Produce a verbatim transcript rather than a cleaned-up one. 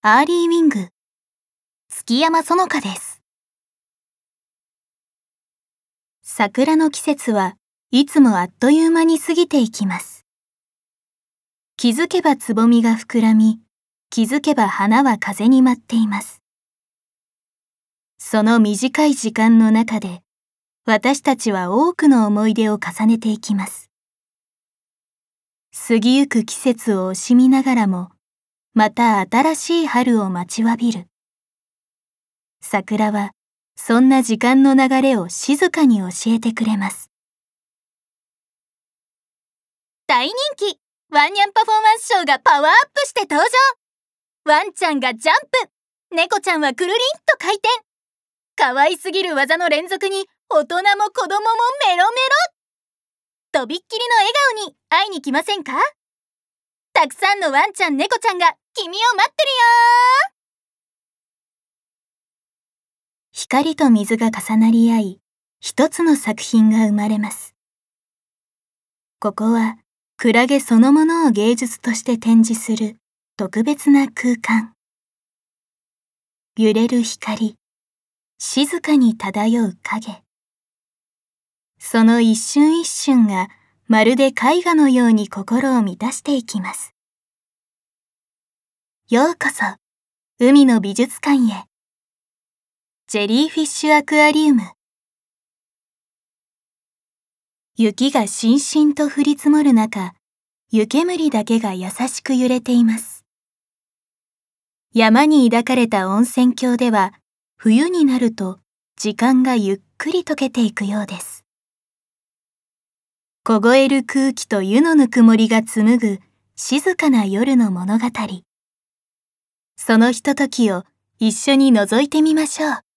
アーリーウィング月山園香です。桜の季節はいつもあっという間に過ぎていきます。気づけばつぼみが膨らみ、気づけば花は風に舞っています。その短い時間の中で、私たちは多くの思い出を重ねていきます。過ぎゆく季節を惜しみながらも、また新しい春を待ちわびる。桜はそんな時間の流れを静かに教えてくれます。大人気ワンニャンパフォーマンスショーがパワーアップして登場。ワンちゃんがジャンプ、猫ちゃんはくるりんと回転。可愛すぎる技の連続に大人も子供もメロメロ。とびっきりの笑顔に会いに来ませんか？たくさんのワンちゃん猫ちゃんが君を待ってるよ。光と水が重なり合い、一つの作品が生まれます。ここはクラゲそのものを芸術として展示する特別な空間。揺れる光、静かに漂う影。その一瞬一瞬がまるで絵画のように心を満たしていきます。ようこそ海の美術館へ。ジェリーフィッシュアクアリウム。雪がしんしんと降り積もる中、湯煙だけが優しく揺れています。山に抱かれた温泉郷では、冬になると時間がゆっくり溶けていくようです。凍える空気と湯のぬくもりが紡ぐ静かな夜の物語。そのひとときを一緒に覗いてみましょう。